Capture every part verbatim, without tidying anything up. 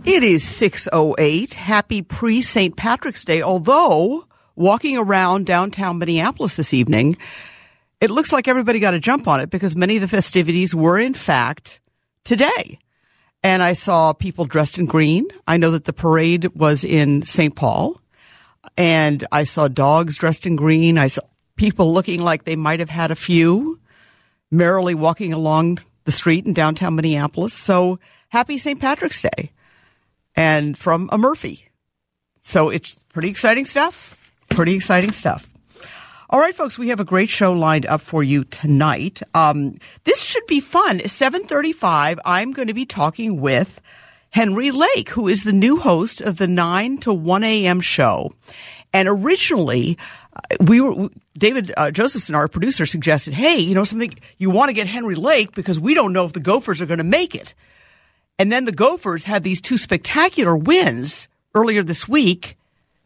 It is six oh eight. Happy pre-Saint Patrick's Day. Although, walking around downtown Minneapolis this evening, it looks like everybody got a jump on it because many of the festivities were, in fact, today. And I saw people dressed in green. I know that the parade was in Saint Paul. And I saw dogs dressed in green. I saw people looking like they might have had a few, merrily walking along the street in downtown Minneapolis. So happy Saint Patrick's Day. And from a Murphy. So it's pretty exciting stuff. Pretty exciting stuff. All right, folks, we have a great show lined up for you tonight. Um, this should be fun. seven thirty-five, I'm going to be talking with Henry Lake, who is the new host of the nine to one a.m. show. And originally, we were David uh, Josephson, our producer, suggested, hey, you know something, you want to get Henry Lake because we don't know if the Gophers are going to make it. And then the Gophers had these two spectacular wins earlier this week.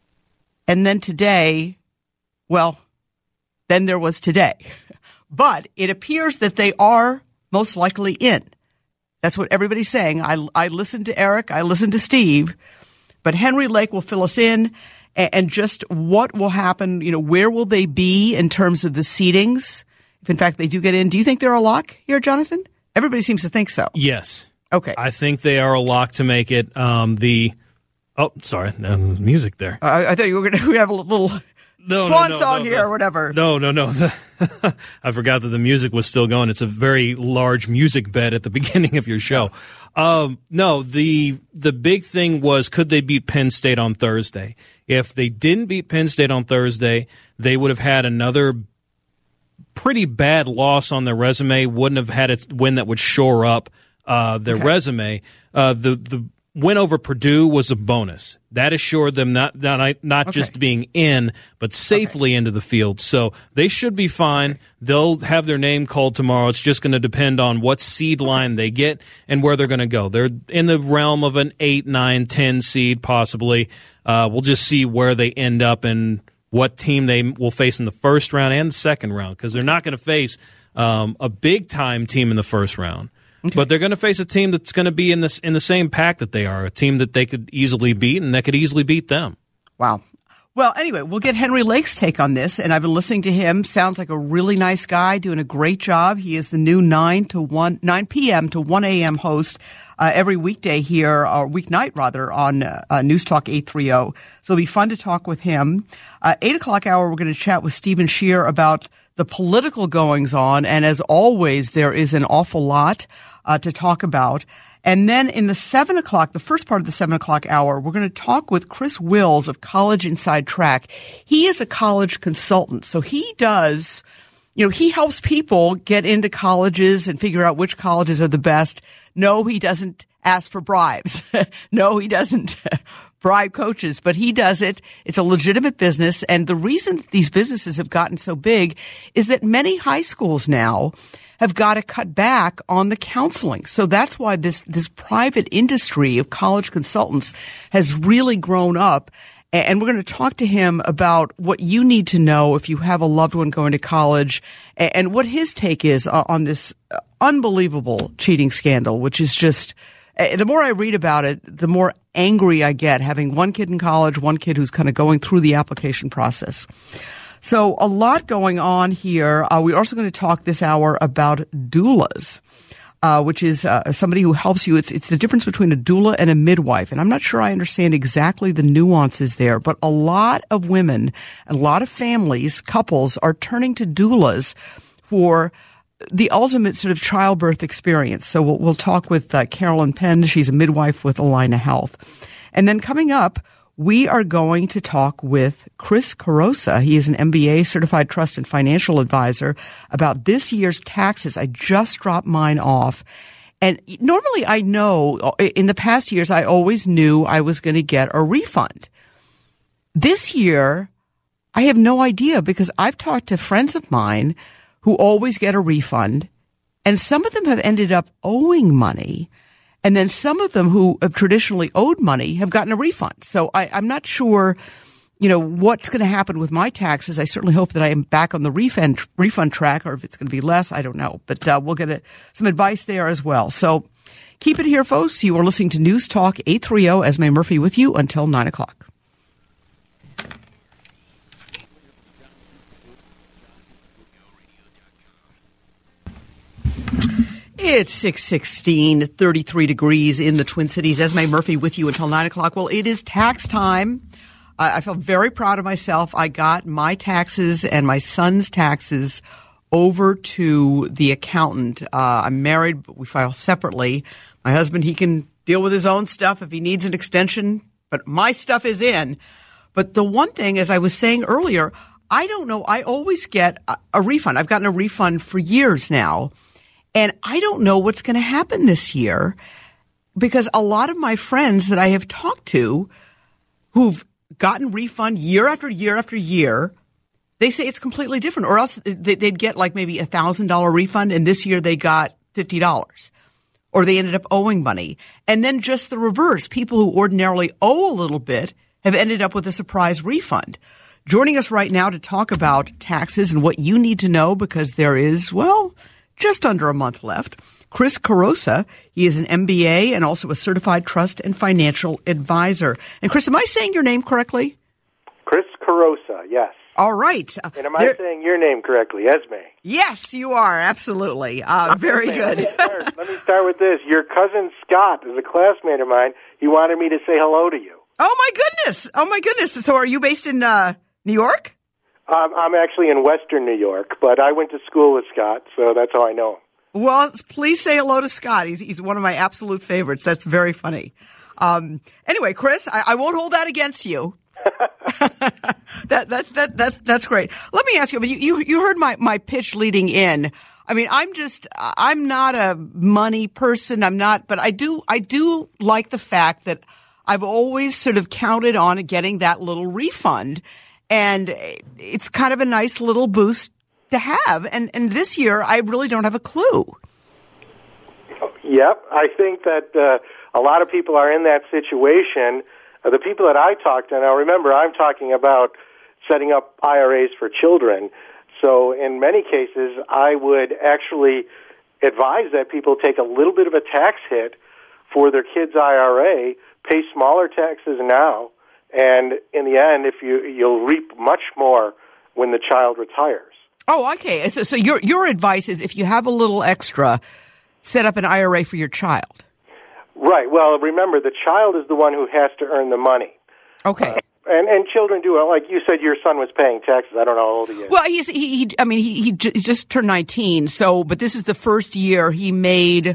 And then today, well, then there was today. But it appears that they are most likely in. That's what everybody's saying. I, I listened to Eric. I listened to Steve. But Henry Lake will fill us in. And, and just what will happen, you know, where will they be in terms of the seedings? If, in fact, they do get in. Do you think they're a lock here, Jonathan? Everybody seems to think so. Yes. Okay. I think they are a lock to make it. Um, the Oh, sorry. No, music there. Uh, I thought you were going to have a little no, swan no, no, song no, here no. or whatever. No, no, no. I forgot that the music was still going. It's a very large music bed at the beginning of your show. Um, no, the the big thing was, could they beat Penn State on Thursday? If they didn't beat Penn State on Thursday, they would have had another pretty bad loss on their resume, wouldn't have had a win that would shore up uh, their okay. resume. Uh, the the win over Purdue was a bonus. That assured them not not, not okay. just being in, but safely okay. into the field. So they should be fine. They'll have their name called tomorrow. It's just going to depend on what seed line they get and where they're going to go. They're in the realm of an eight, nine, ten seed possibly. Uh, we'll just see where they end up and what team they will face in the first round and the second round, because they're not going to face um, a big-time team in the first round. Okay. But they're going to face a team that's going to be in this in the same pack that they are, a team that they could easily beat and that could easily beat them. Wow. Well, anyway, we'll get Henry Lake's take on this, and I've been listening to him. Sounds like a really nice guy, doing a great job. He is the new nine to one, nine p.m. to one a.m. host uh, every weekday here, or weeknight rather, on uh, News Talk eight thirty. So it'll be fun to talk with him. Uh, eight o'clock hour, we're going to chat with Stephen Scheer about the political goings on, and as always, there is an awful lot uh, to talk about. And then in the seven o'clock, the first part of the seven o'clock hour, we're going to talk with Chris Wills of College Inside Track. He is a college consultant, so he does, you know, he helps people get into colleges and figure out which colleges are the best. No, he doesn't ask for bribes. No, he doesn't bribe coaches, but he does it. It's a legitimate business. And the reason that these businesses have gotten so big is that many high schools now have got to cut back on the counseling. So that's why this, this private industry of college consultants has really grown up. And we're going to talk to him about what you need to know if you have a loved one going to college and what his take is on this unbelievable cheating scandal, which is just, the more I read about it, the more angry I get, having one kid in college, one kid who's kind of going through the application process. So a lot going on here. Uh, we're also going to talk this hour about doulas, uh, which is uh, somebody who helps you. It's it's the difference between a doula and a midwife. And I'm not sure I understand exactly the nuances there, but a lot of women and a lot of families, couples, are turning to doulas for the ultimate sort of childbirth experience. So we'll, we'll talk with uh, Carolyn Penn. She's a midwife with Allina Health. And then coming up, we are going to talk with Chris Carosa. He is an M B A certified trust and financial advisor about this year's taxes. I just dropped mine off. And normally I know in the past years, I always knew I was going to get a refund. This year, I have no idea because I've talked to friends of mine who always get a refund, and some of them have ended up owing money. And then some of them who have traditionally owed money have gotten a refund. So I, I'm not sure, you know, what's going to happen with my taxes. I certainly hope that I am back on the refund refund track, or if it's going to be less, I don't know. But uh, we'll get a, some advice there as well. So Keep it here, folks. You are listening to News Talk eight thirty. Esme Murphy with you until nine o'clock. It's six sixteen, thirty-three degrees in the Twin Cities. Esme Murphy with you until nine o'clock. Well, it is tax time. I, I felt very proud of myself. I got my taxes and my son's taxes over to the accountant. Uh, I'm married, but we file separately. My husband, he can deal with his own stuff if he needs an extension, but my stuff is in. But the one thing, as I was saying earlier, I don't know. I always get a, a refund. I've gotten a refund for years now. And I don't know what's going to happen this year because a lot of my friends that I have talked to who've gotten refund year after year after year, they say it's completely different, or else they'd get like maybe a one thousand dollars refund, and this year they got fifty dollars, or they ended up owing money. And then just the reverse. People who ordinarily owe a little bit have ended up with a surprise refund. Joining us right now to talk about taxes and what you need to know, because there is, well, just under a month left. Chris Carosa, he is an M B A and also a certified trust and financial advisor. And Chris, am I saying your name correctly? Chris Carosa, yes. All right. And am I there, saying your name correctly, Esme? Yes, you are, absolutely. Uh, very Esme, good. Let me, start, let me start with this. Your cousin Scott is a classmate of mine. He wanted me to say hello to you. Oh, my goodness. Oh, my goodness. So are you based in uh, New York? Um, I'm actually in Western New York, but I went to school with Scott, so that's how I know him. Well, please say hello to Scott. He's he's one of my absolute favorites. That's very funny. Um, anyway, Chris, I, I won't hold that against you. that that's that that's that's great. Let me ask you. But you you, you heard my, my pitch leading in. I mean, I'm just I'm not a money person. I'm not, but I do I do like the fact that I've always sort of counted on getting that little refund. And it's kind of a nice little boost to have. And, and this year, I really don't have a clue. Yep. I think that uh, a lot of people are in that situation. Uh, the people that I talk to, now remember, I'm talking about setting up I R As for children. So in many cases, I would actually advise that people take a little bit of a tax hit for their kids' I R A, pay smaller taxes now, and in the end, if you you'll reap much more when the child retires. Oh, okay. So, so your your advice is if you have a little extra, set up an I R A for your child. Right. Well, remember, the child is the one who has to earn the money. Okay. Uh, and and children do. Like you said, your son was paying taxes. I don't know how old he is. Well, he's he. he I mean, he he just turned nineteen. So, but this is the first year he made.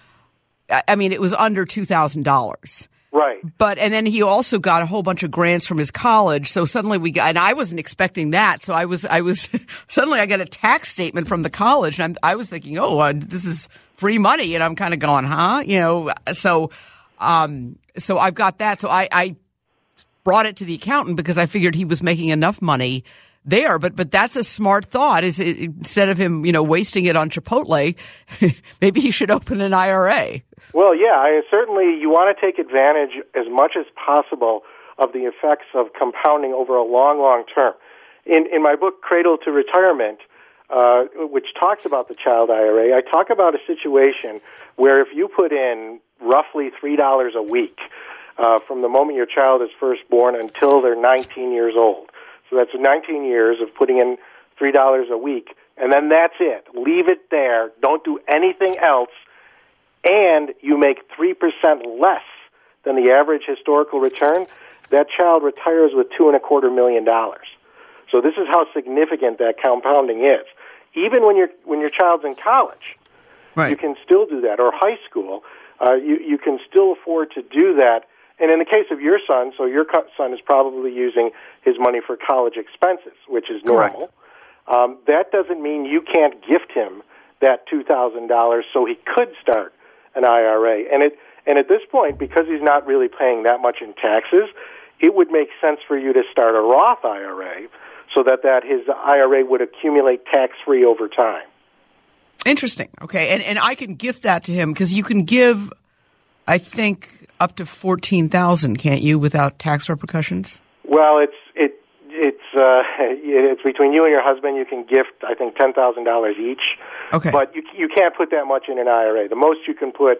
I mean, it was under two thousand dollars. Right. But, and then he also got a whole bunch of grants from his college. So suddenly we got, and I wasn't expecting that. So I was, I was, suddenly I got a tax statement from the college, and I'm, I was thinking, oh, uh, this is free money. And I'm kind of going, huh? You know, so, um, so I've got that. So I, I brought it to the accountant because I figured he was making enough money there. But, but that's a smart thought is it, instead of him, you know, wasting it on Chipotle, maybe he should open an I R A. Well, yeah, I, certainly you want to take advantage as much as possible of the effects of compounding over a long, long term. In in my book, Cradle to Retirement, uh, which talks about the child I R A, I talk about a situation where if you put in roughly three dollars a week uh, from the moment your child is first born until they're nineteen years old, so that's nineteen years of putting in three dollars a week, and then that's it. Leave it there. Don't do anything else. And you make three percent less than the average historical return, that child retires with two and a quarter million dollars. So this is how significant that compounding is. Even when your when your child's in college, right, you can still do that, or high school, uh, you you can still afford to do that. And in the case of your son, so your son is probably using his money for college expenses, which is normal. Um, that doesn't mean you can't gift him that two thousand dollars so he could start an I R A. And it and at this point, because he's not really paying that much in taxes, it would make sense for you to start a Roth I R A so that, that his I R A would accumulate tax-free over time. Interesting. Okay. And and I can gift that to him because you can give, I think, up to fourteen thousand dollars, can't you, without tax repercussions? Well, it's it it's uh, it's between you and your husband. You can gift, I think, ten thousand dollars each. Okay. But you you can't put that much in an I R A. The most you can put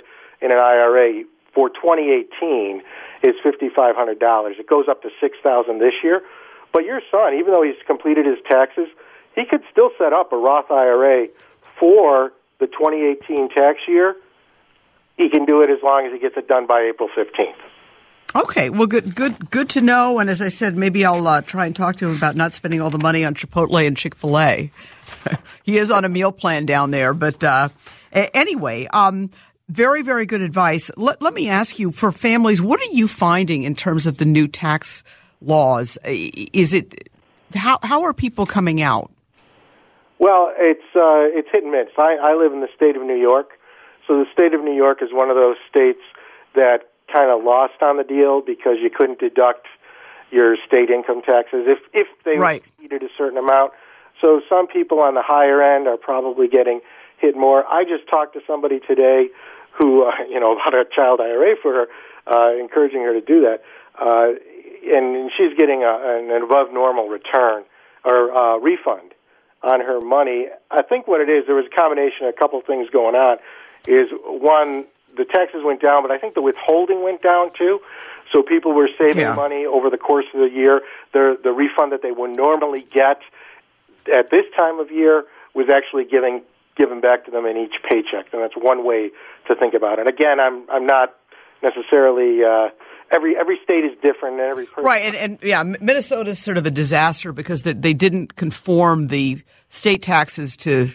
in an I R A for twenty eighteen is five thousand five hundred dollars. It goes up to six thousand dollars this year. But your son, even though he's completed his taxes, he could still set up a Roth I R A for the twenty eighteen tax year. He can do it as long as he gets it done by April fifteenth. Okay, well, good, good, good to know. And as I said, maybe I'll uh, try and talk to him about not spending all the money on Chipotle and Chick-fil-A. He is on a meal plan down there, but uh, anyway, um, very, very good advice. Let, let me ask you, for families, what are you finding in terms of the new tax laws? Is it how how are people coming out? Well, it's uh, it's hit and miss. I, I live in the state of New York, so the state of New York is one of those states that kind of lost on the deal because you couldn't deduct your state income taxes if if they right. exceeded a certain amount. So some people on the higher end are probably getting hit more. I just talked to somebody today who, uh, you know, about a child I R A for her, uh, encouraging her to do that, uh, and she's getting a, an above normal return or uh, refund on her money. I think what it is, there was a combination of a couple of things going on. Is one, the taxes went down, but I think the withholding went down too. So people were saving yeah. money over the course of the year. The the refund that they would normally get at this time of year was actually giving given back to them in each paycheck, and that's one way to think about it. Again, I'm I'm not necessarily uh, every every state is different, and every person right, and, and yeah, Minnesota is sort of a disaster because they, they didn't conform the state taxes to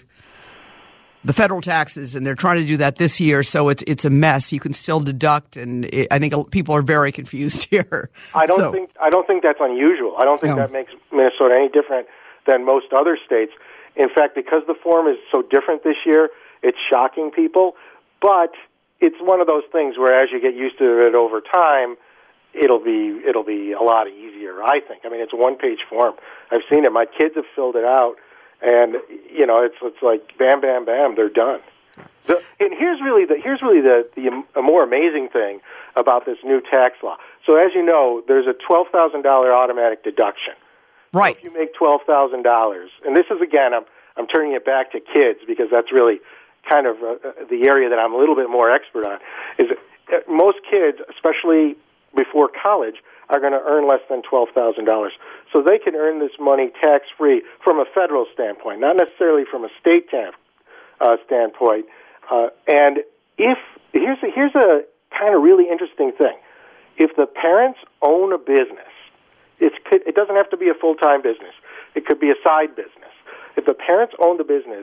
the federal taxes, and they're trying to do that this year, so it's it's a mess. You can still deduct, and it, I think people are very confused here. I don't so. think I don't think that's unusual. I don't think No. that makes Minnesota any different than most other states. In fact, because the form is so different this year, it's shocking people. But it's one of those things where, as you get used to it over time, it'll be it'll be a lot easier. I think. I mean, it's a one-page form. I've seen it. My kids have filled it out. And you know, it's it's like bam, bam, bam, they're done. The, and here's really the here's really the the a more amazing thing about this new tax law. So as you know, there's a twelve thousand dollar automatic deduction. Right. So if you make twelve thousand dollars, and this is again, I'm I'm turning it back to kids because that's really kind of uh, the area that I'm a little bit more expert on. Is that most kids, especially before college, are going to earn less than twelve thousand dollars. So they can earn this money tax-free from a federal standpoint, not necessarily from a state tam- uh, standpoint. Uh, and if here's a, here's a kind of really interesting thing. If the parents own a business, it's, it doesn't have to be a full-time business. It could be a side business. If the parents own the business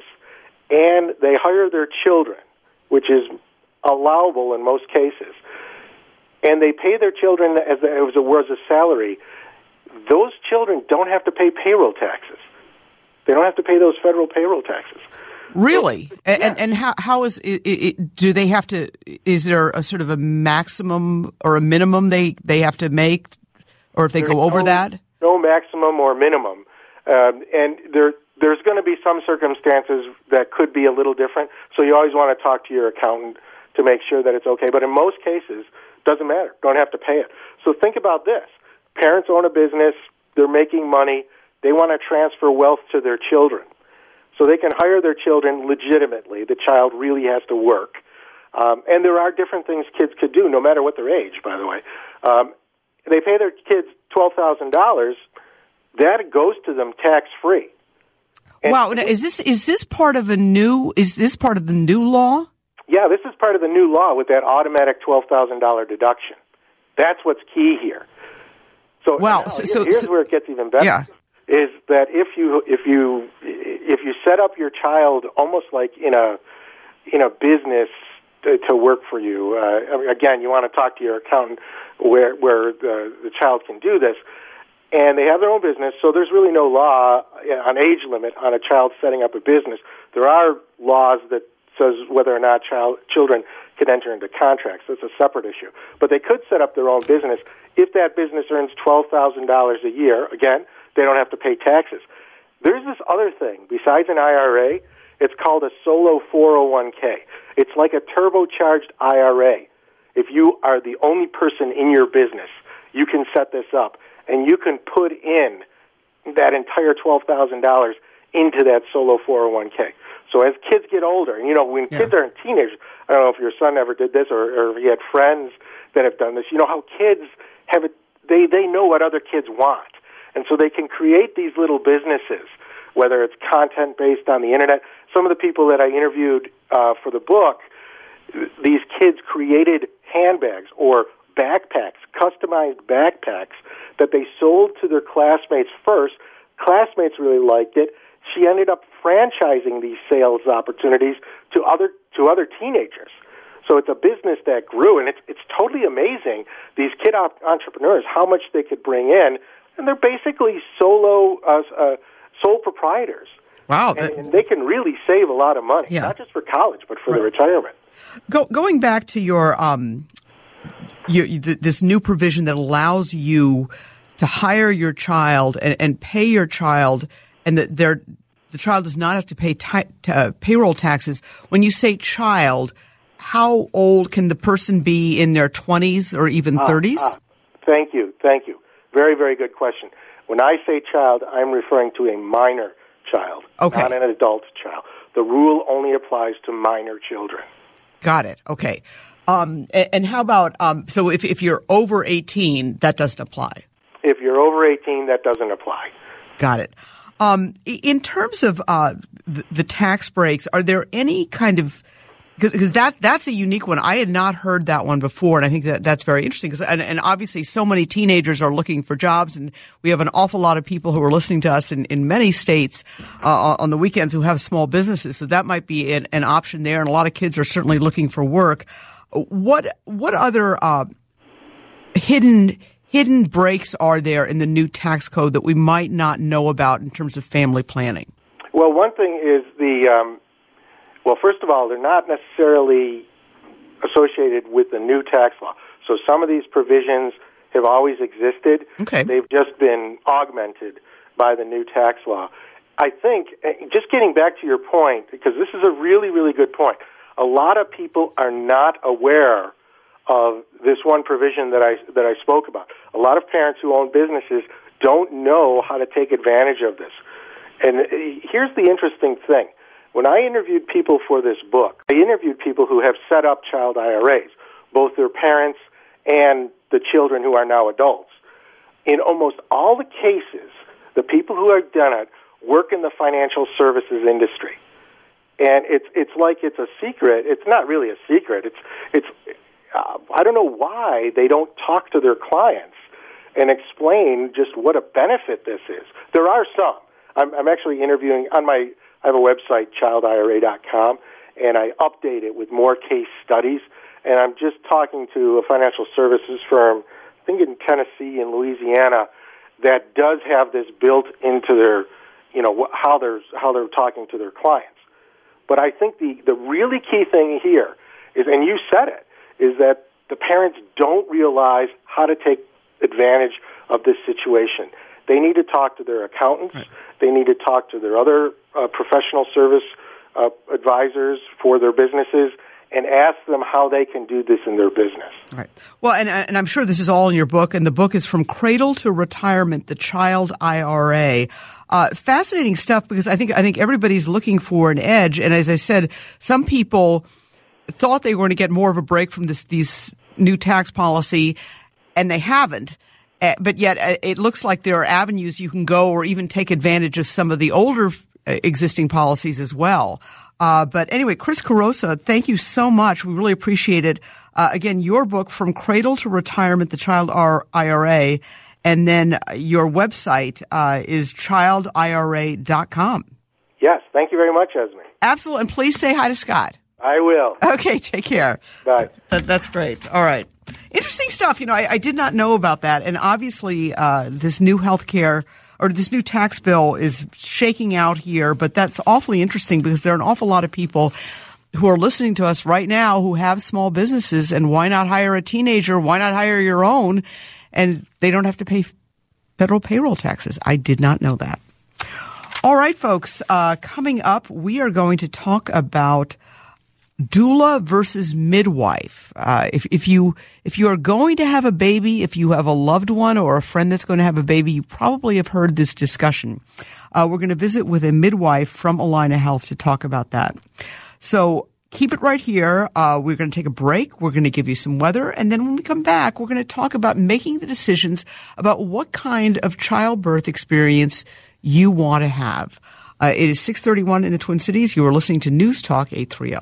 and they hire their children, which is allowable in most cases, and they pay their children as if it was a salary, those children don't have to pay payroll taxes. They don't have to pay those federal payroll taxes. Really? So, and, yeah. and and how how is it, it? Do they have to? Is there a sort of a maximum or a minimum they, they have to make, or if they There's go over no, that? No maximum or minimum, um, and there there's going to be some circumstances that could be a little different. So you always want to talk to your accountant to make sure that it's okay. But in most cases, doesn't matter. Don't have to pay it. So think about this. Parents own a business. They're making money. They want to transfer wealth to their children. So they can hire their children legitimately. The child really has to work. Um, and there are different things kids could do, no matter what their age, by the way. Um, they pay their kids twelve thousand dollars. That goes to them tax-free. And wow. Is this is this part of a new, is this part of the new law? Yeah, this is part of the new law with that automatic twelve thousand dollars deduction. That's what's key here. So, wow. now, so, here, so here's so, where it gets even better. Yeah. Is that if you if you if you set up your child almost like in a in a business to, to work for you, uh, again, you want to talk to your accountant where where the, the child can do this, and they have their own business. So there's really no law on age limit on a child setting up a business. There are laws that says whether or not child children can enter into contracts. That's a separate issue. But they could set up their own business if that business earns twelve thousand dollars a year. Again, they don't have to pay taxes. There's this other thing. Besides an I R A, it's called a solo four oh one k. It's like a turbocharged I R A. If you are the only person in your business, you can set this up, and you can put in that entire twelve thousand dollars into that solo four oh one k. So as kids get older, and you know, when yeah. kids are teenagers, I don't know if your son ever did this or, or if he had friends that have done this. You know how kids have it, they, they know what other kids want. And so they can create these little businesses, whether it's content based on the internet. Some of the people that I interviewed uh, for the book, these kids created handbags or backpacks, customized backpacks that they sold to their classmates first. Classmates really liked it. She ended up franchising these sales opportunities to other to other teenagers. So it's a business that grew, and it's it's totally amazing, these kid op- entrepreneurs, how much they could bring in, and they're basically solo uh, uh, sole proprietors. Wow. And, and they can really save a lot of money, yeah. not just for college, but for right. the retirement. Go, going back to your, um, your th- this new provision that allows you to hire your child and, and pay your child, and that they're, the child does not have to pay t- uh, payroll taxes. When you say child, how old can the person be, in their twenties or even thirties? Uh, uh, thank you, thank you. Very, very good question. When I say child, I'm referring to a minor child, okay. not an adult child. The rule only applies to minor children. Got it. Okay. Um, and, and how about, um, so if, if you're over eighteen, that doesn't apply? If you're over eighteen, that doesn't apply. Got it. Um, in terms of uh, the, the tax breaks, are there any kind of, because that that's a unique one. I had not heard that one before, and I think that that's very interesting. Cause, and, and obviously, so many teenagers are looking for jobs, and we have an awful lot of people who are listening to us in, in many states uh, on the weekends who have small businesses. So that might be an, an option there, and a lot of kids are certainly looking for work. What what other uh, hidden hidden breaks are there in the new tax code that we might not know about in terms of family planning? Well, one thing is the um, well, first of all, they're not necessarily associated with the new tax law. So some of these provisions have always existed. Okay. They've just been augmented by the new tax law. I think, just getting back to your point, because this is a really, really good point, a lot of people are not aware of this one provision that I, that I spoke about. A lot of parents who own businesses don't know how to take advantage of this. And here's the interesting thing. When I interviewed people for this book, I interviewed people who have set up child I R As, both their parents and the children who are now adults. In almost all the cases, the people who have done it work in the financial services industry. And it's it's like it's a secret. It's not really a secret. It's it's uh, I don't know why they don't talk to their clients and explain just what a benefit this is. There are some. I'm, I'm actually interviewing on my. I have a website, child I R A dot com, and I update it with more case studies. And I'm just talking to a financial services firm, I think in Tennessee and Louisiana, that does have this built into their, you know, how they're how they're talking to their clients. But I think the, the really key thing here is, and you said it, is that the parents don't realize how to take advantage of this situation. They need to talk to their accountants. Right. They need to talk to their other uh, professional service uh, advisors for their businesses and ask them how they can do this in their business. Right. Well, and, and I'm sure this is all in your book, and the book is From Cradle to Retirement, the Child I R A. Uh, fascinating stuff, because I think I think everybody's looking for an edge. And as I said, some people thought they were going to get more of a break from this these new tax policy, and they haven't. Uh, but yet uh, it looks like there are avenues you can go, or even take advantage of some of the older uh, existing policies as well. Uh, but anyway, Chris Carosa, thank you so much. We really appreciate it. Uh, again, your book, From Cradle to Retirement, the Child I R A, and then your website uh, is child I R A dot com. Yes, thank you very much, Esme. Absolutely. And please say hi to Scott. I will. Okay, take care. Bye. That, that's great. All right. Interesting stuff. You know, I, I did not know about that. And obviously, uh, this new health care or this new tax bill is shaking out here. But that's awfully interesting, because there are an awful lot of people who are listening to us right now who have small businesses. And why not hire a teenager? Why not hire your own? And they don't have to pay federal payroll taxes. I did not know that. All right, folks. Uh, coming up, we are going to talk about doula versus midwife. Uh, if, if you, if you are going to have a baby, if you have a loved one or a friend that's going to have a baby, you probably have heard this discussion. Uh, we're going to visit with a midwife from Allina Health to talk about that. So keep it right here. Uh, we're going to take a break. We're going to give you some weather. And then when we come back, we're going to talk about making the decisions about what kind of childbirth experience you want to have. Uh, it is six thirty-one in the Twin Cities. You are listening to News Talk eight thirty.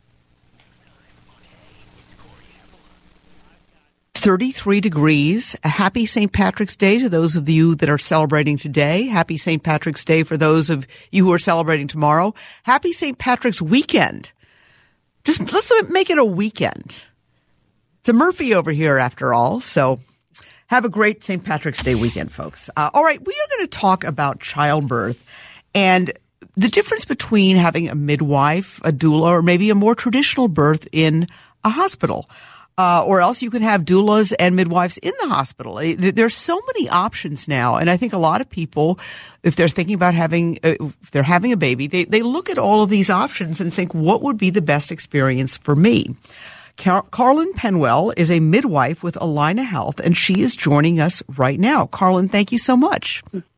thirty-three degrees. A happy Saint Patrick's Day to those of you that are celebrating today. Happy Saint Patrick's Day for those of you who are celebrating tomorrow. Happy Saint Patrick's weekend. Just let's make it a weekend. It's a Murphy over here after all. So have a great Saint Patrick's Day weekend, folks. Uh, all right. We are going to talk about childbirth and the difference between having a midwife, a doula, or maybe a more traditional birth in a hospital. Uh, or else you can have doulas and midwives in the hospital. There's so many options now. And I think a lot of people, if they're thinking about having, uh, if they're having a baby, they, they look at all of these options and think, what would be the best experience for me? Car- Carlin Penwell is a midwife with Allina Health, and she is joining us right now. Carlin, thank you so much.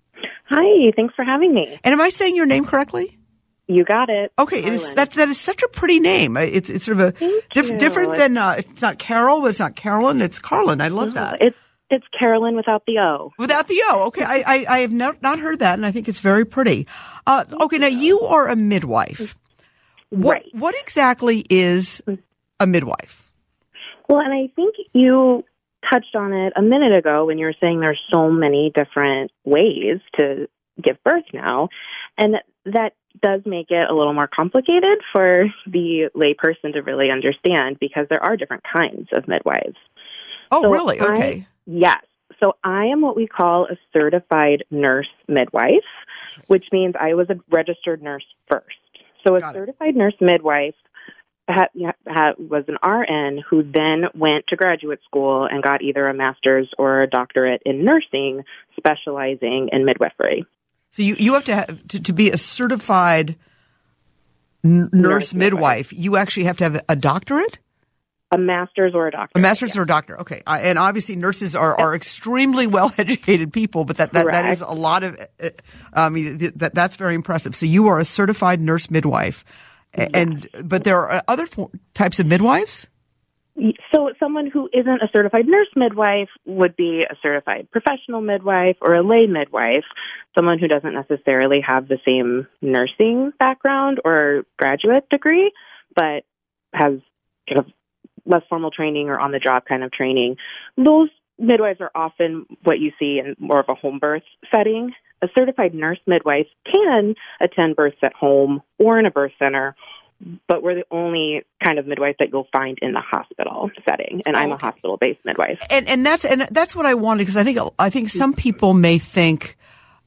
Hi, thanks for having me. And am I saying your name correctly? You got it. Okay, it is, that, that is such a pretty name. It's it's sort of a diff, different than, uh, it's not Carol, it's not Carolyn, it's Carlin. I love no, that. It's it's Carolyn without the O. Without the O. Okay, I, I, I have not, not heard that, and I think it's very pretty. Uh, okay, now you are a midwife. What, right. What exactly is a midwife? Well, and I think you touched on it a minute ago when you were saying there's so many different ways to give birth now, and that does make it a little more complicated for the layperson to really understand because there are different kinds of midwives. Oh, so really? I, okay. Yes. So I am what we call a certified nurse midwife, which means I was a registered nurse first. So a Got certified it. nurse midwife had, had, was an R N who then went to graduate school and got either a master's or a doctorate in nursing, specializing in midwifery. So you, you have to, have to to be a certified n- nurse, nurse midwife. midwife. You actually have to have a doctorate? A master's or a doctorate. A master's yeah. or a doctor. Okay. Uh, and obviously nurses are, are extremely well-educated people, but that, that, that is a lot of, uh, I mean, th- that, that's very impressive. So you are a certified nurse midwife. Yes. And, but there are other for- types of midwives? So someone who isn't a certified nurse midwife would be a certified professional midwife or a lay midwife, someone who doesn't necessarily have the same nursing background or graduate degree, but has kind of less formal training or on-the-job kind of training. Those midwives are often what you see in more of a home birth setting. A certified nurse midwife can attend births at home or in a birth center, but we're the only kind of midwife that you'll find in the hospital setting, and I'm okay. a hospital-based midwife. And and that's and that's what I wanted, because I think I think some people may think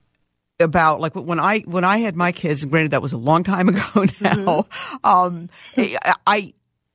about, like, when I when I had my kids, and granted that was a long time ago now. Mm-hmm. Um, I.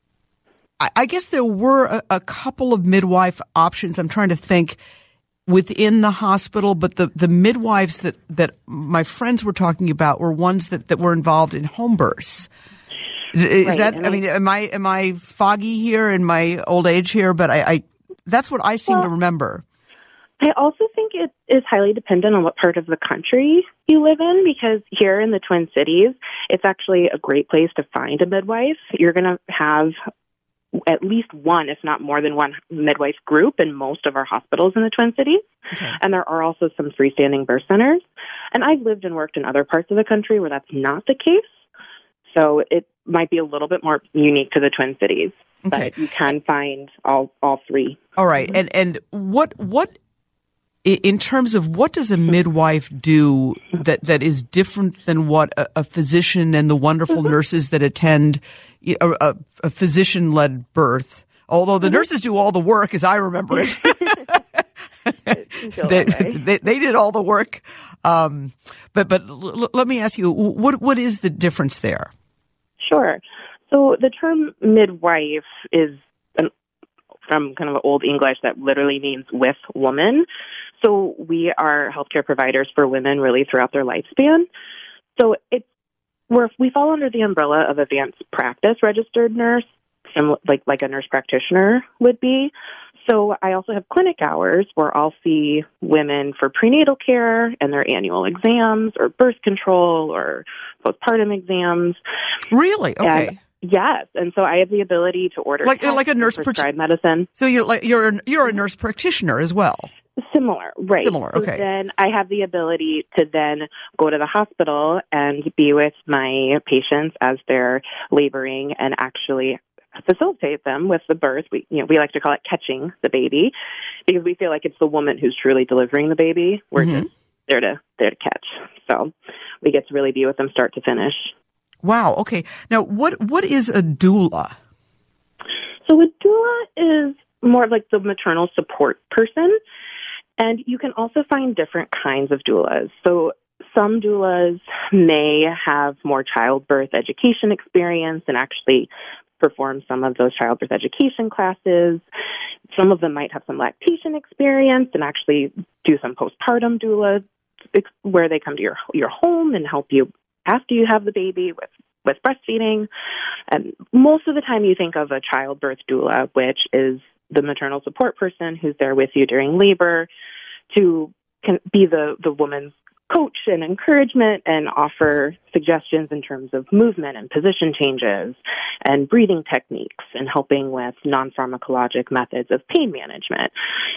I guess there were a, a couple of midwife options. I'm trying to think within the hospital, but the, the midwives that, that my friends were talking about were ones that, that were involved in home births. Is right. that, I, I mean, am I, am I foggy here in my old age here? But I, I that's what I seem well, to remember. I also think it is highly dependent on what part of the country you live in, because here in the Twin Cities, it's actually a great place to find a midwife. You're going to have at least one, if not more than one, midwife group in most of our hospitals in the Twin Cities. Okay. And there are also some freestanding birth centers. And I've lived and worked in other parts of the country where that's not the case. So it might be a little bit more unique to the Twin Cities. Okay. But you can find all, all three. All right. Mm-hmm. And and what what in terms of what does a midwife do that, that is different than what a, a physician and the wonderful mm-hmm. nurses that attend a, a, a physician-led birth? Although the mm-hmm. nurses do all the work, as I remember it. they, they, they did all the work. Um, but but l- let me ask you, what what is the difference there? Sure. So the term midwife is an, from kind of old English that literally means with woman. So we are healthcare providers for women really throughout their lifespan. So it's we're, we fall under the umbrella of advanced practice registered nurse, sim- like like a nurse practitioner would be. So I also have clinic hours where I'll see women for prenatal care and their annual exams or birth control or postpartum exams. Really? Okay. And yes, and so I have the ability to order like tests like a nurse and prescribe medicine. So you're like you're you're a nurse practitioner as well. Similar, right? Similar. Okay. So then I have the ability to then go to the hospital and be with my patients as they're laboring and actually facilitate them with the birth. We, you know, we like to call it catching the baby because we feel like it's the woman who's truly delivering the baby. We're mm-hmm. just there to there to catch. So we get to really be with them start to finish. Wow. Okay. Now, what what is a doula? So a doula is more of like the maternal support person, and you can also find different kinds of doulas. So some doulas may have more childbirth education experience and actually perform some of those childbirth education classes. Some of them might have some lactation experience and actually do some postpartum doula where they come to your your home and help you after you have the baby with, with breastfeeding. And most of the time you think of a childbirth doula, which is the maternal support person who's there with you during labor to can be the, the woman's coach and encouragement and offer suggestions in terms of movement and position changes and breathing techniques and helping with non-pharmacologic methods of pain management.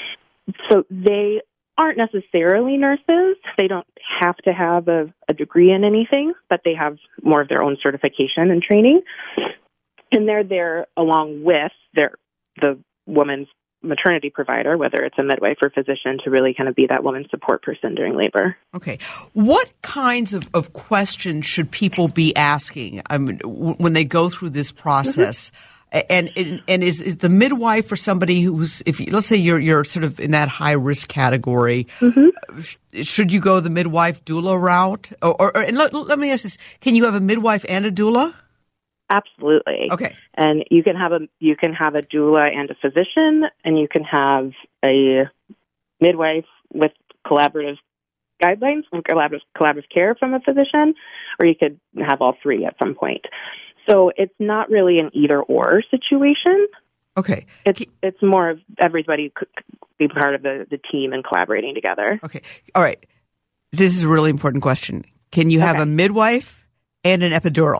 So they aren't necessarily nurses. They don't have to have a, a degree in anything, but they have more of their own certification and training. And they're there along with their the woman's maternity provider, whether it's a midwife or physician, to really kind of be that woman's support person during labor. Okay. What kinds of, of questions should people be asking I mean, w- when they go through this process? Mm-hmm. And, and and is is the midwife or somebody who's, if you, let's say you're you're sort of in that high risk category, mm-hmm. sh- should you go the midwife doula route? Or, or, or and let, let me ask this: can you have a midwife and a doula? Absolutely. Okay. And you can have a you can have a doula and a physician, and you can have a midwife with collaborative guidelines, collaborative collaborative care from a physician, or you could have all three at some point. So it's not really an either-or situation. Okay. It's it's more of everybody could be part of the, the team and collaborating together. Okay. All right. This is a really important question. Can you have okay. a midwife and an epidural?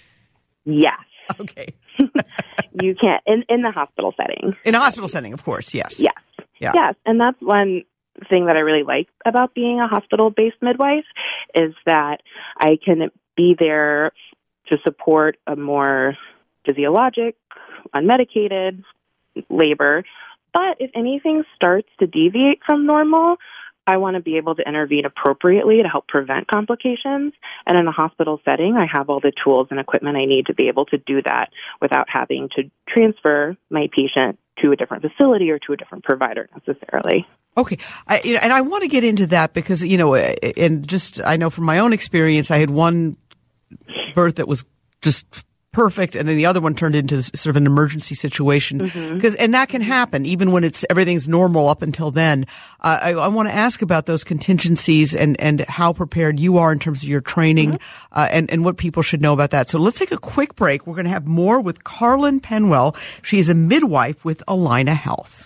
Yes. Okay. You can't, in, in the hospital setting. In a hospital setting, of course, yes. Yes. Yeah. Yes, and that's one thing that I really like about being a hospital-based midwife is that I can be there to support a more physiologic, unmedicated labor. But if anything starts to deviate from normal, I want to be able to intervene appropriately to help prevent complications. And in a hospital setting, I have all the tools and equipment I need to be able to do that without having to transfer my patient to a different facility or to a different provider necessarily. Okay. I, you know, and I want to get into that because, you know, and just I know from my own experience, I had one birth that was just perfect, and then the other one turned into sort of an emergency situation. Because, mm-hmm. and that can happen even when it's everything's normal up until then. Uh, I, I want to ask about those contingencies and, and how prepared you are in terms of your training, mm-hmm. uh, and, and what people should know about that. So let's take a quick break. We're going to have more with Carlin Penwell. She is a midwife with Allina Health.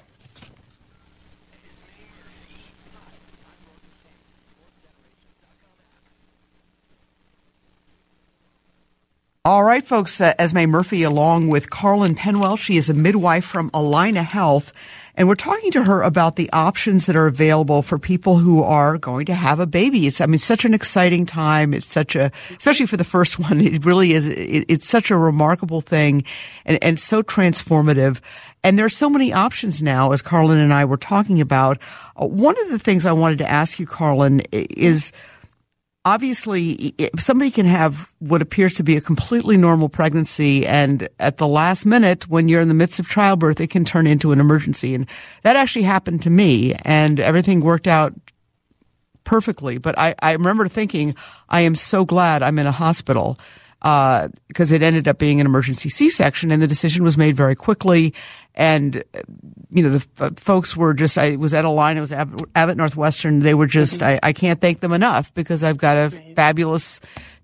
All right, folks, uh, Esme Murphy along with Carlin Penwell. She is a midwife from Allina Health, and we're talking to her about the options that are available for people who are going to have a baby. It's, I mean, such an exciting time. It's such a, especially for the first one, it really is, it, it's such a remarkable thing and, and so transformative. And there are so many options now, as Carlin and I were talking about. Uh, one of the things I wanted to ask you, Carlin, is, obviously, if somebody can have what appears to be a completely normal pregnancy, and at the last minute, when you're in the midst of childbirth, it can turn into an emergency. And that actually happened to me, and everything worked out perfectly. But I, I remember thinking, I am so glad I'm in a hospital, uh, because it ended up being an emergency C-section, and the decision was made very quickly. And, you know, the f- folks were just, I was at Allina, it was Abbott, Abbott Northwestern. They were just, mm-hmm. I, I can't thank them enough because I've got a right. fabulous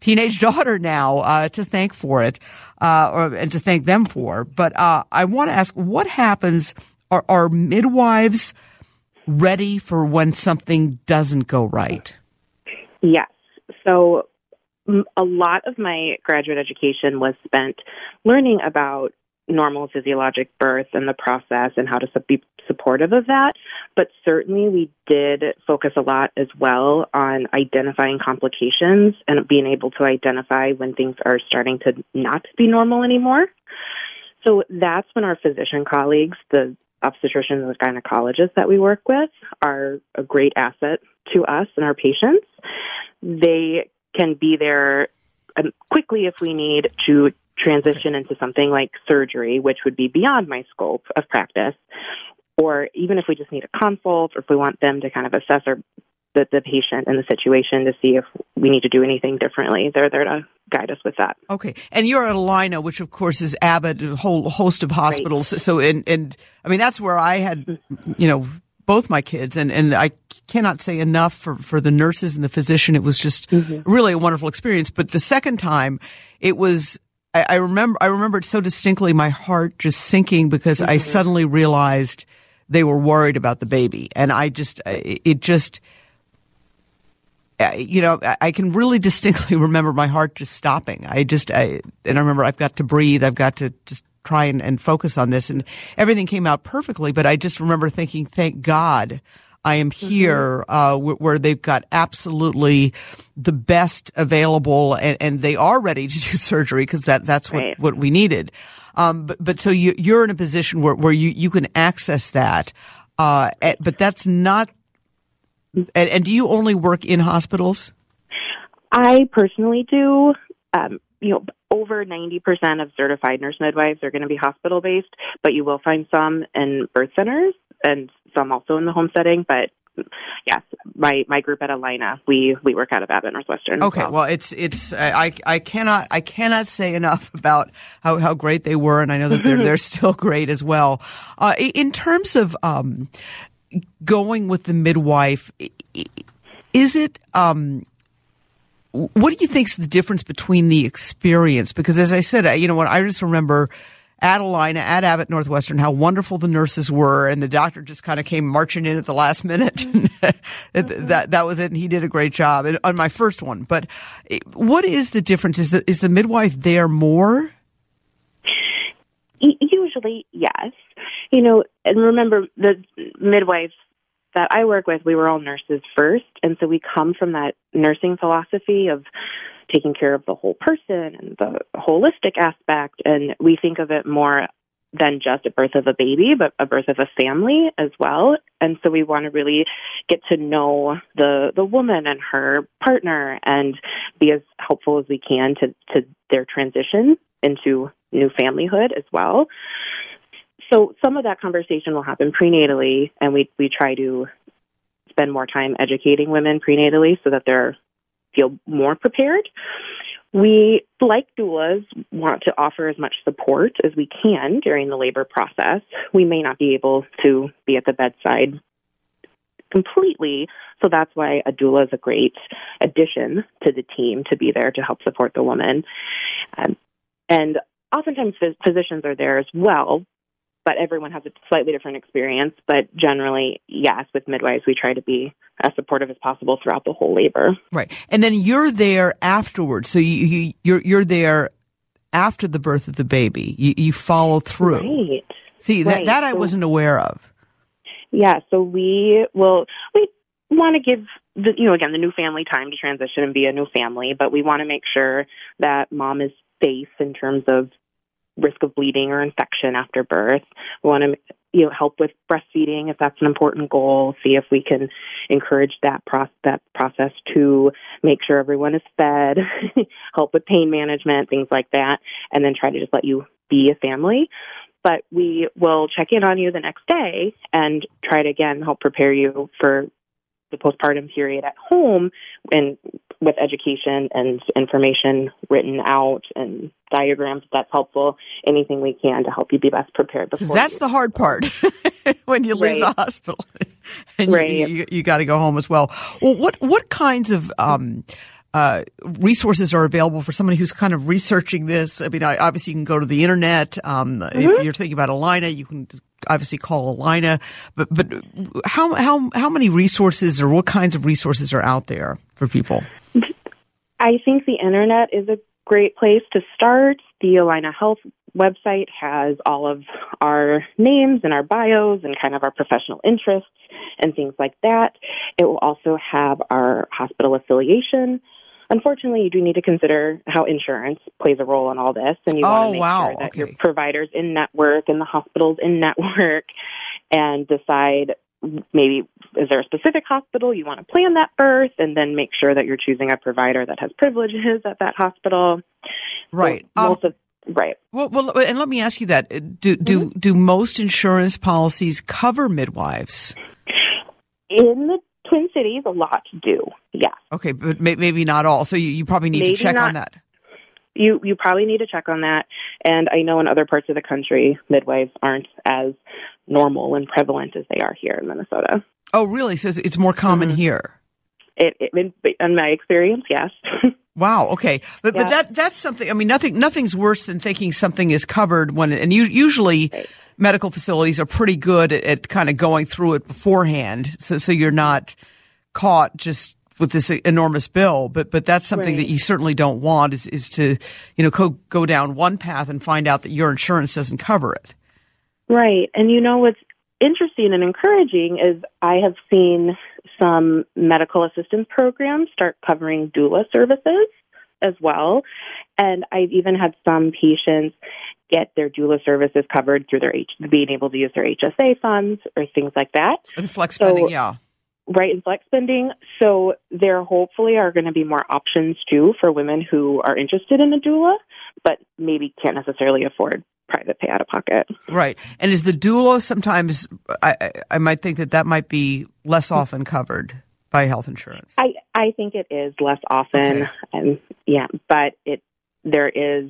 teenage daughter now uh, to thank for it, uh, or and to thank them for. But uh, I want to ask, what happens? Are, are midwives ready for when something doesn't go right? Yes. So a lot of my graduate education was spent learning about normal physiologic birth and the process and how to be supportive of that. But certainly we did focus a lot as well on identifying complications and being able to identify when things are starting to not be normal anymore. So that's when our physician colleagues, the obstetricians and gynecologists that we work with, are a great asset to us and our patients. They can be there quickly if we need to transition into something like surgery, which would be beyond my scope of practice, or even if we just need a consult, or if we want them to kind of assess our, the, the patient and the situation to see if we need to do anything differently. They're there to guide us with that. Okay. And you're at Allina, which of course is Abbott, a whole host of hospitals. Right. So, and, and I mean, that's where I had, you know, both my kids, and, and I cannot say enough for, for the nurses and the physician. It was just mm-hmm. really a wonderful experience. But the second time, it was, I, I remember, I remember it so distinctly, my heart just sinking because mm-hmm. I suddenly realized they were worried about the baby. And I just, it just, you know, I can really distinctly remember my heart just stopping. I just, I, and I remember I've got to breathe. I've got to just try and, and focus on this, and everything came out perfectly. But I just remember thinking, thank God I am here, mm-hmm. uh, where, where they've got absolutely the best available, and, and they are ready to do surgery because that, that's what, right. what we needed. Um, but, but so you, you're in a position where, where you, you can access that. Uh, but that's not, and, and do you only work in hospitals? I personally do. Um, you know, over ninety percent of certified nurse midwives are going to be hospital-based, but you will find some in birth centers and some also in the home setting. But yes, my, my group at Allina, we, we work out of Abbott Northwestern. Okay, well. well, it's it's I I cannot I cannot say enough about how, how great they were, and I know that they're they're still great as well. Uh, in terms of um, going with the midwife, is it? Um, What do you think is the difference between the experience? Because as I said, you know, when I just remember at Allina, at Abbott Northwestern, how wonderful the nurses were, and the doctor just kind of came marching in at the last minute. Mm-hmm. that that was it, and he did a great job on my first one. But what is the difference? Is the is the midwife there more? Usually, yes. You know, and remember the midwives that I work with, we were all nurses first, and so we come from that nursing philosophy of taking care of the whole person and the holistic aspect, and we think of it more than just a birth of a baby, but a birth of a family as well. And so we want to really get to know the the woman and her partner and be as helpful as we can to, to their transition into new familyhood as well. So some of that conversation will happen prenatally, and we we try to spend more time educating women prenatally so that they feel more prepared. We, like doulas, want to offer as much support as we can during the labor process. We may not be able to be at the bedside completely, so that's why a doula is a great addition to the team to be there to help support the woman. Um, and oftentimes phys- physicians are there as well, but everyone has a slightly different experience. But generally, yes, with midwives, we try to be as supportive as possible throughout the whole labor. Right. And then you're there afterwards. So you, you, you're you're there after the birth of the baby. You, you follow through. Right. See, right. that, that I so, wasn't aware of. Yeah, so we will, we want to give, the, you know, again, the new family time to transition and be a new family, but we want to make sure that mom is safe in terms of risk of bleeding or infection after birth. We want to, you know, help with breastfeeding if that's an important goal. See if we can encourage that, pro- that process to make sure everyone is fed, help with pain management, things like that, and then try to just let you be a family. But we will check in on you the next day and try to, again, help prepare you for the postpartum period at home, and with education and information written out and diagrams, if that's helpful, anything we can to help you be best prepared before. That's the hard part when you leave right. the hospital and right. you, you, you got to go home as well. Well, what what kinds of um, uh, resources are available for somebody who's kind of researching this? I mean, I, obviously you can go to the internet. Um, mm-hmm. If you're thinking about Allina, you can obviously call Allina. But but how how how many resources or what kinds of resources are out there for people? I think the internet is a great place to start. The Allina Health website has all of our names and our bios and kind of our professional interests and things like that. It will also have our hospital affiliation. Unfortunately, you do need to consider how insurance plays a role in all this, and you oh, want to make wow. sure that okay. your providers in network and the hospitals in network, and decide maybe is there a specific hospital you want to plan that birth, and then make sure that you're choosing a provider that has privileges at that hospital. Right. So most um, of Right. Well, well, and let me ask you that: do do mm-hmm. do most insurance policies cover midwives? In the Twin Cities, a lot do. Yeah. Okay, but may, maybe not all. So you, you probably need maybe to check not, on that. You you probably need to check on that. And I know in other parts of the country, midwives aren't as normal and prevalent as they are here in Minnesota. Oh, really? So it's, it's more common mm-hmm. here. It, it in, in my experience, yes. Wow. Okay. But yeah. but that that's something. I mean, nothing nothing's worse than thinking something is covered when, and you, usually right. medical facilities are pretty good at, at kind of going through it beforehand, so so you're not caught just with this enormous bill. But but that's something right. that you certainly don't want is is to you know go go down one path and find out that your insurance doesn't cover it. Right. And you know what's interesting and encouraging is I have seen some medical assistance programs start covering doula services as well. And I've even had some patients get their doula services covered through their H- being able to use their H S A funds or things like that. Or the flex spending, so, yeah. Right, and flex spending. So there hopefully are going to be more options, too, for women who are interested in a doula, but maybe can't necessarily afford private pay out of pocket. Right. And is the doula sometimes, I, I might think that that might be less often covered by health insurance. I, I think it is less often. Okay. And yeah, but it there is,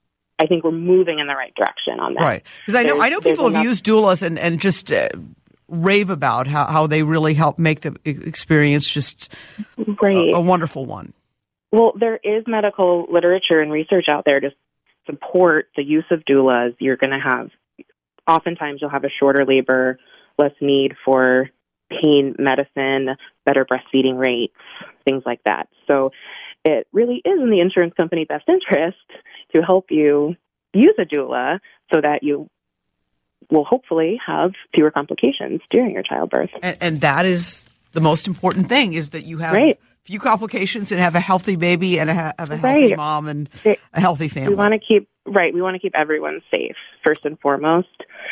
I think we're moving in the right direction on that. Right. Because I know, There's- I know people have enough- used doulas and, and just uh, rave about how, how they really help make the experience just right. a, a wonderful one. Well, there is medical literature and research out there to support the use of doulas. You're going to have, oftentimes you'll have a shorter labor, less need for pain medicine, better breastfeeding rates, things like that. So it really is in the insurance company best interest to help you use a doula so that you will hopefully have fewer complications during your childbirth. And, and that is the most important thing, is that you have right. few complications and have a healthy baby and a, have a healthy right. mom and it, a healthy family. We want to keep, right, we want to keep everyone safe, first and foremost.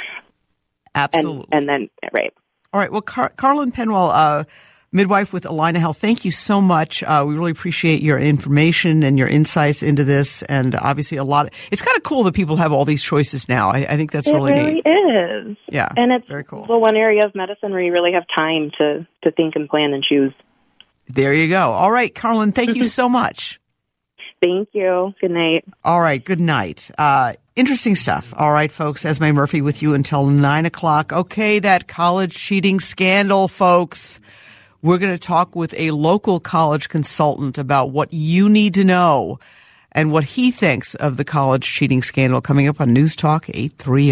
Absolutely. And, and then, right. All right. Well, Car- Carlin Penwell, uh, midwife with Allina Health, thank you so much. Uh, we really appreciate your information and your insights into this. And obviously a lot of, it's kind of cool that people have all these choices now. I, I think that's it really, really neat. It is. Yeah. And it's very cool. the one area of medicine where you really have time to, to think and plan and choose. There you go. All right, Carlin, thank you so much. Thank you. Good night. All right, good night. Uh, interesting stuff. All right, folks, Esme Murphy with you until nine o'clock. Okay, that college cheating scandal, folks. We're going to talk with a local college consultant about what you need to know and what he thinks of the college cheating scandal, coming up on News Talk eight thirty.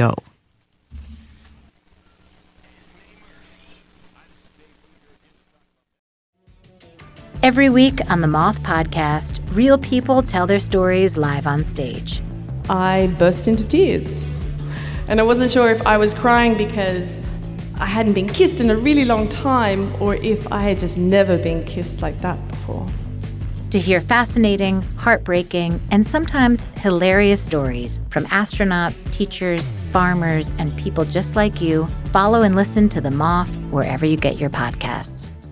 Every week on the Moth Podcast, real people tell their stories live on stage. I burst into tears. And I wasn't sure if I was crying because I hadn't been kissed in a really long time, or if I had just never been kissed like that before. To hear fascinating, heartbreaking, and sometimes hilarious stories from astronauts, teachers, farmers, and people just like you, follow and listen to The Moth wherever you get your podcasts.